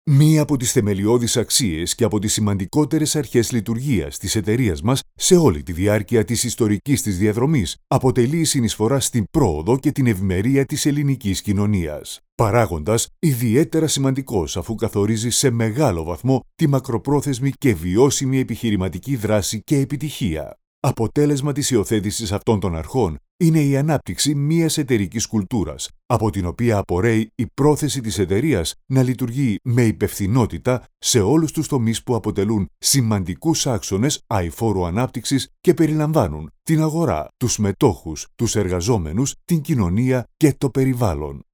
Μία από τις θεμελιώδεις αξίες και από τις σημαντικότερες αρχές λειτουργίας της εταιρείας μας σε όλη τη διάρκεια της ιστορικής της διαδρομής αποτελεί η συνεισφορά στην πρόοδο και την ευημερία της ελληνικής κοινωνίας. Παράγοντας ιδιαίτερα σημαντικός αφού καθορίζει σε μεγάλο βαθμό τη μακροπρόθεσμη και βιώσιμη επιχειρηματική δράση και επιτυχία. Αποτέλεσμα της υιοθέτησης αυτών των αρχών είναι η ανάπτυξη μιας εταιρικής κουλτούρας, από την οποία απορρέει η πρόθεση της εταιρείας να λειτουργεί με υπευθυνότητα σε όλους τους τομείς που αποτελούν σημαντικούς άξονες αειφόρου ανάπτυξης και περιλαμβάνουν την αγορά, τους μετόχους, τους εργαζόμενους, την κοινωνία και το περιβάλλον.